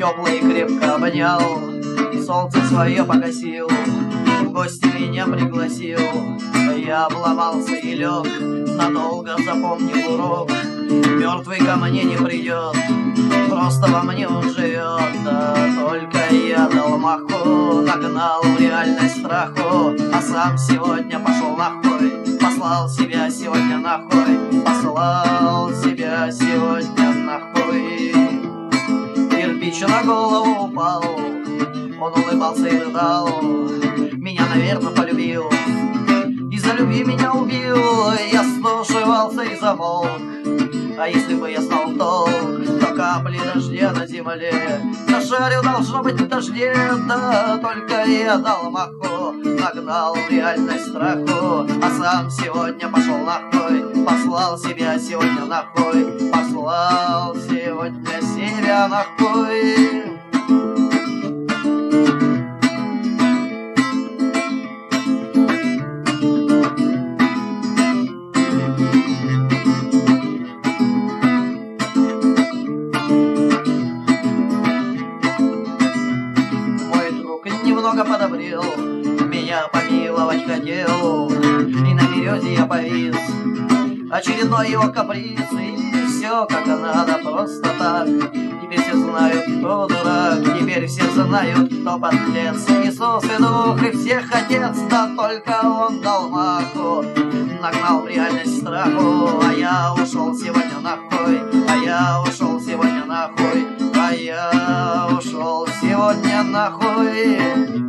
теплый крепко обнял, солнце свое погасил, в гости меня пригласил. Я обломался и лег, надолго запомнил урок. Мертвый ко мне не придет, просто во мне он живет. Да только я дал маху, нагнал в реальность страху, а сам сегодня пошел нахуй. Послал себя сегодня нахуй, послал себя сегодня нахуй. Кирпич на голову упал, он улыбался и рыдал. Меня, наверное, полюбил, из-за любви меня убил. Я стушевался и замолк, а если бы я знал толк, то капли дождя на земле нашарил, должно быть, в дожде. Да только я дал маху, нагнал в реальность страху, а сам сегодня пошел нахуй. Послал себя сегодня нахуй, послал сегодня себя нахуй. Немного подобрел, меня помиловать хотел, и на березе я повис. Очередной его каприз, и все как надо, просто так. Теперь все знают, кто дурак, теперь все знают, кто подлец. Иисус и Дух, и всех Отец, да только Он дал маху, нагнал в реальность страху. А я ушел сегодня нахуй, а я ушел сегодня нахуй, а я ушел сегодня нахуй.